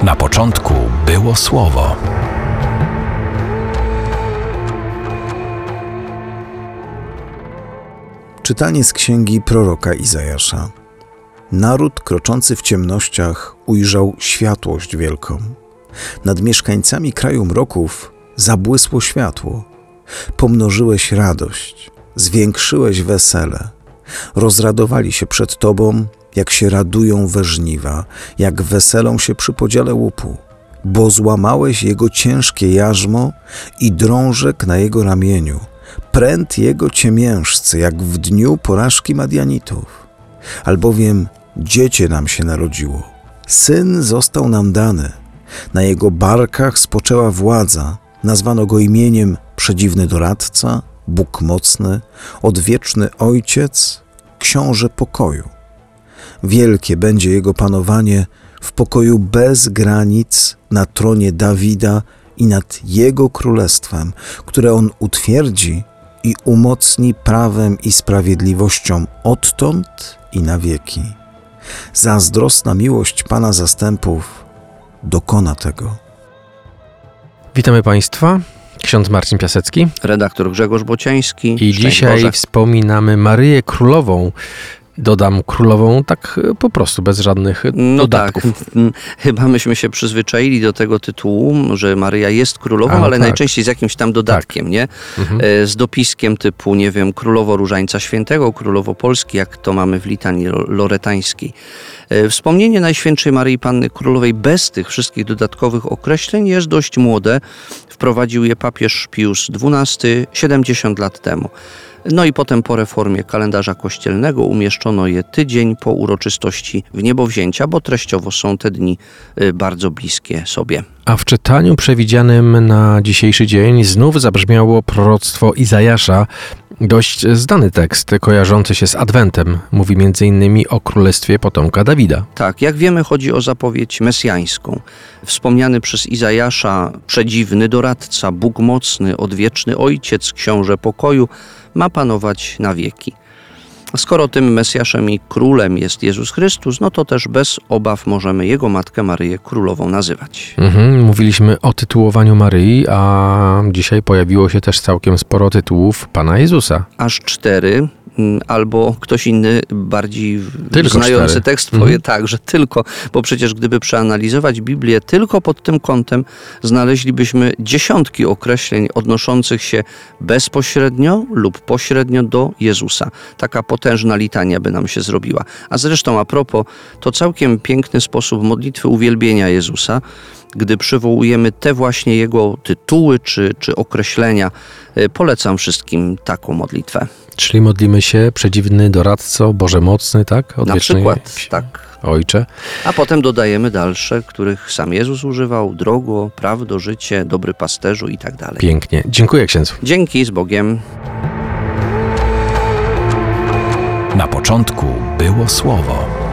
Na początku było Słowo. Czytanie z księgi proroka Izajasza. Naród kroczący w ciemnościach ujrzał światłość wielką. Nad mieszkańcami kraju mroków zabłysło światło. Pomnożyłeś radość, zwiększyłeś wesele. Rozradowali się przed Tobą, jak się radują we żniwa, jak weselą się przy podziale łupu. Bo złamałeś jego ciężkie jarzmo i drążek na jego ramieniu. Pręt jego ciemiężcy, jak w dniu porażki Madianitów. Albowiem dziecię nam się narodziło, syn został nam dany. Na jego barkach spoczęła władza, nazwano go imieniem Przedziwny Doradca, Bóg Mocny, Odwieczny Ojciec, Książę Pokoju. Wielkie będzie jego panowanie w pokoju bez granic na tronie Dawida i nad jego królestwem, które on utwierdzi i umocni prawem i sprawiedliwością odtąd i na wieki. Zazdrosna miłość Pana zastępów dokona tego. Witamy Państwa. Ksiądz Marcin Piasecki. Redaktor Grzegorz Bociański. I dzisiaj wspominamy Maryję Królową. Dodam królową tak po prostu, bez żadnych dodatków. Tak, chyba myśmy się przyzwyczaili do tego tytułu, że Maryja jest królową, ale najczęściej z jakimś tam dodatkiem, nie? Z dopiskiem typu, nie wiem, Królowo Różańca Świętego, Królowo Polski, jak to mamy w litanii loretańskiej. Wspomnienie Najświętszej Maryi Panny Królowej bez tych wszystkich dodatkowych określeń jest dość młode. Wprowadził je papież Pius XII 70 lat temu. No i potem po reformie kalendarza kościelnego umieszczono je tydzień po uroczystości Wniebowzięcia, bo treściowo są te dni bardzo bliskie sobie. A w czytaniu przewidzianym na dzisiejszy dzień znów zabrzmiało proroctwo Izajasza. Dość znany tekst, kojarzący się z Adwentem. Mówi m.in. o królestwie potomka Dawida. Tak, jak wiemy, chodzi o zapowiedź mesjańską. Wspomniany przez Izajasza Przedziwny Doradca, Bóg Mocny, Odwieczny Ojciec, Książę Pokoju ma panować na wieki. Skoro tym Mesjaszem i Królem jest Jezus Chrystus, no to też bez obaw możemy Jego Matkę Maryję Królową nazywać. Mówiliśmy o tytułowaniu Maryi, a dzisiaj pojawiło się też całkiem sporo tytułów Pana Jezusa. Aż 4, albo ktoś inny bardziej tylko znający 4. tekst powie tak, że tylko, bo przecież gdyby przeanalizować Biblię tylko pod tym kątem, znaleźlibyśmy dziesiątki określeń odnoszących się bezpośrednio lub pośrednio do Jezusa. Taka potężna litania by nam się zrobiła. A zresztą a propos, to całkiem piękny sposób modlitwy uwielbienia Jezusa, gdy przywołujemy te właśnie Jego tytuły czy określenia. Polecam wszystkim taką modlitwę. Czyli modlimy się, Przedziwny Doradco, Boże Mocny, tak? Odwieczny na przykład, tak. Ojcze. A potem dodajemy dalsze, których sam Jezus używał: drogo, prawdo, życie, dobry pasterzu i tak dalej. Pięknie. Dziękuję księdzu. Dzięki, z Bogiem. Na początku było Słowo.